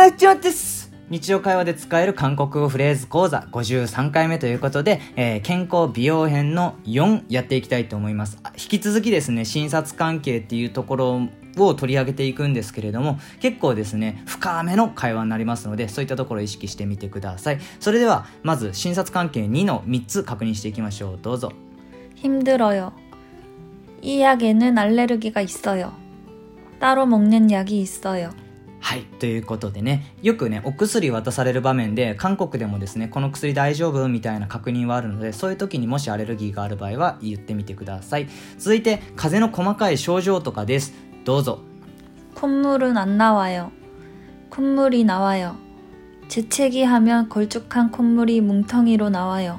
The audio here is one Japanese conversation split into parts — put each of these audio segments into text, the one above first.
ちょっとです。日常会話で使える韓国語フレーズ講座53回目ということで、健康美容編の4やっていきたいと思います。引き続きですね、診察関係っていうところを取り上げていくんですけれども、結構ですね深めの会話になりますので、そういったところを意識してみてください。それではまず診察関係2の3つ確認していきましょう。どうぞ。 힘들어요. 이 약에는 알레르기가 있어요. 따로 먹는 약이 있어요. はい、ということでね、よくねお薬渡される場面で韓国でもですね、この薬大丈夫みたいな確認はあるので、そういう時にもしアレルギーがある場合は言ってみてください。続いて風邪の細かい症状とかです。どうぞ。 콧물은 안 나와요. 콧물이 나와요. 재채기 하면 걸쭉한 콧물이 뭉텅이로 나와요.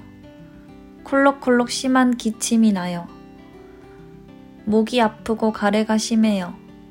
콜록콜록 심한 기침이 나요. 목이 아프고 가래가 심해요.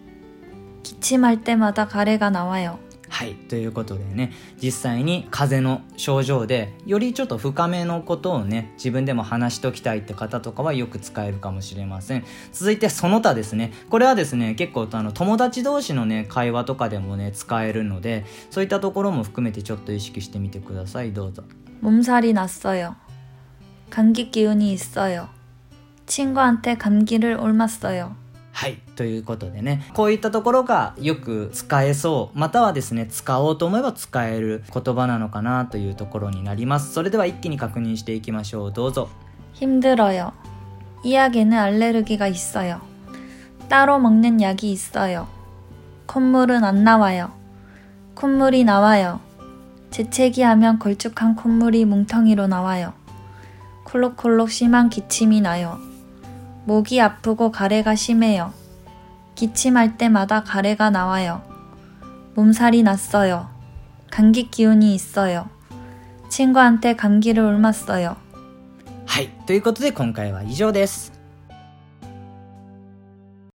기침할 때마다 가래가 나와요. はい、ということでね、実際に風邪の症状でよりちょっと深めのことをね、自分でも話しときたいって方とかはよく使えるかもしれません。続いてその他ですね。これはですね、結構友達同士のね会話とかでもね使えるので、そういったところも含めてちょっと意識してみてください。どうぞ。 몸살이 났어요. 감기 기운이 있어요. 친구한테 감기를 옮았어요. はい、ということでね、こういったところがよく使えそう、またはですね使おうと思えば使える言葉なのかなというところになります。それでは一気に確認していきましょう。どうぞ。 힘들어요. 이 약에는 알레르기가 있어요. 따로 먹는 약이 있어요. 콧물은 안 나와요. 콧물이 나와요. 재채기하면 걸쭉한 콧물이 뭉텅이로 나와요. 콜록콜록 심한 기침이 나요. 목이 아프고 가래가 심해요. 기침할 때마다 가래가 나와요. 몸살이 났어요. 감기 기운이 있어요. 친구한테 감기를 옮았어요. はい、ということで今回は以上です。